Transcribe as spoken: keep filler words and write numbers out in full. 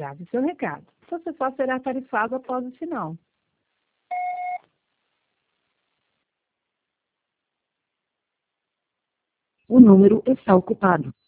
Grave seu recado. Você só será tarifado após o sinal. O número está ocupado.